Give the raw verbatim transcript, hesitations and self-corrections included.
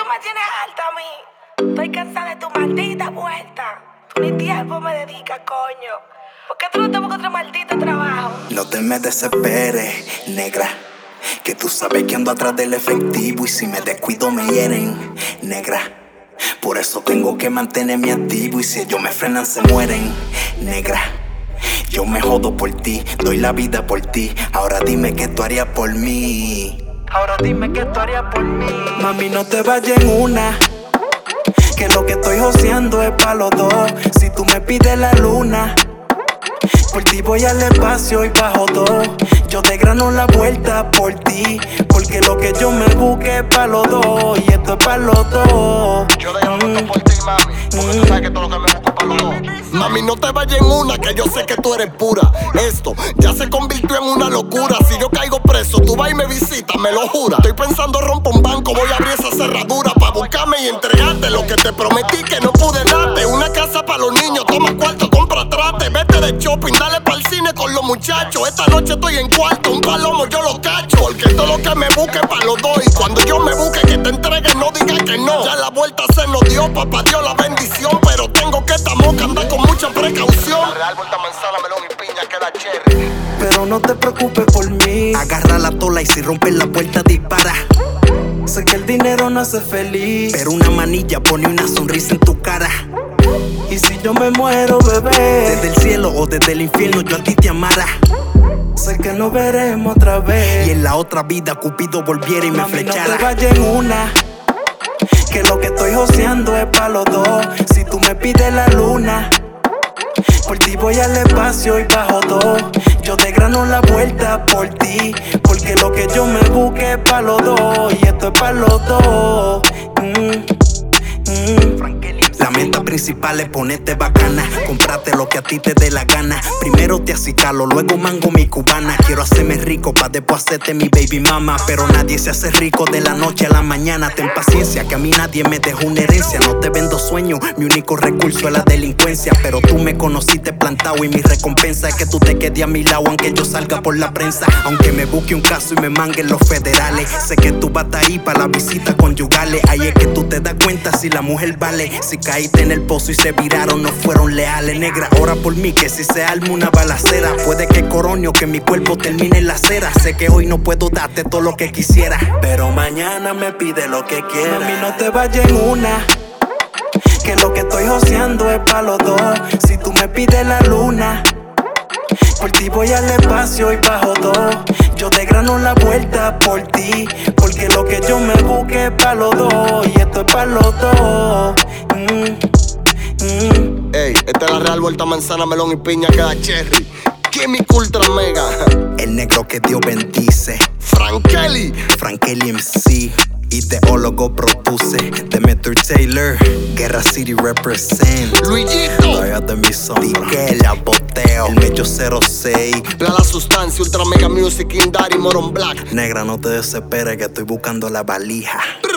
me tienes alta a mí. Estoy cansada de tu maldita vuelta. Tú ni tiempo me dedicas, coño. ¿Por qué tú no te buscas otro maldito trabajo? No te me desesperes, negra, que tú sabes que ando atrás del efectivo. Y si me descuido me hieren, negra. Por eso tengo que mantenerme activo. Y si ellos me frenan se mueren, negra. Yo me jodo por ti, doy la vida por ti. Ahora dime qué tú harías por mí. Ahora dime qué tú harías por mí. Mami, no te vayas en una, que lo que estoy joseando es pa' los dos. Si tú me pides la luna, por ti voy al espacio y bajo dos. Yo te grano la vuelta por ti, porque lo que yo me busque es pa' los dos. Y esto es pa' los dos. Yo te grano esto por ti, mami, porque tú sabes que todo lo que me busco es pa' los dos. Mami, no te vayas en una, que yo sé que tú eres pura. Esto ya se convirtió en una locura. Si yo caigo preso, tú vas y me visitas, me lo jura. Estoy pensando rompo un banco, voy a abrir esa cerradura pa' buscarme y entregarte lo que te prometí que no pude darte. Una casa pa' los niños, toma cuarto, compra trate. Vete de shopping, dale pa'l cine con los muchachos. Esta noche estoy en cuarto, un palomo yo lo cacho. Porque todo lo que me busque es pa' los dos. Y cuando yo me busque que te entregue, no digas que no. Ya la vuelta se nos dio, papá dio la bendición. Pero tengo que esta moca andar con mucha precaución. La real vuelta manzana, melón y piña queda cherry. Pero no te preocupes por mí. Agarra la tola y si rompes la puerta dispara. Sé que el dinero no hace feliz, pero una manilla pone una sonrisa en tu cara. Y si yo me muero, bebé, desde el cielo o desde el infierno yo a ti te amara. Sé que nos veremos otra vez, y en la otra vida Cupido volviera y me Mami, flechara. no te vayas en una, que lo que estoy joseando es pa' los dos. Si tú me pides la luna, por ti voy al espacio y bajo dos. Yo te grano la vuelta por ti, porque lo que yo me busque es pa' los dos. Y esto es pa' los dos. mm, mm. La meta principal es ponerte bacana. Comprate lo que a ti te dé la gana. Primero te acicalo, luego mango mi cubana. Quiero hacerme rico pa' después hacerte mi baby mama. Pero nadie se hace rico de la noche a la mañana. Ten paciencia, que a mí nadie me dejó una herencia. No te vendo sueños, mi único recurso es la delincuencia. Pero tú me conociste plantado y mi recompensa es que tú te quedes a mi lado aunque yo salga por la prensa. Aunque me busque un caso y me manguen los federales, sé que tú vas ahí para la visita conyugales. Ahí es que tú te das cuenta si la mujer vale. Si caíste en el pozo y se viraron, no fueron leales. Negra, ora por mí, que si se arma una balacera, puede que coronio, que mi cuerpo termine en la acera. Sé que hoy no puedo darte todo lo que quisiera, pero mañana me pide lo que quiera. Mami, no te vayas en una, que lo que estoy joseando es pa' los dos. Si tú me pides la luna, por ti voy al espacio y bajo dos. Yo te grano la vuelta por ti, porque lo que yo me busque es pa' los dos. Y esto es pa' los dos. mm, mm. Ey, esta es la real vuelta manzana, melón y piña queda cherry. Químico Ultra Mega. El negro que Dios bendice, Frankeli. Frankeli M C. Y teólogo propuse, Demeter Taylor, Guerra City represent. Luisito. Todavía de mi sombra, la boteo, el medio cero seis. La, la sustancia, Ultra Mega Music, Indari, Moron Black. Negra, no te desesperes que estoy buscando la valija.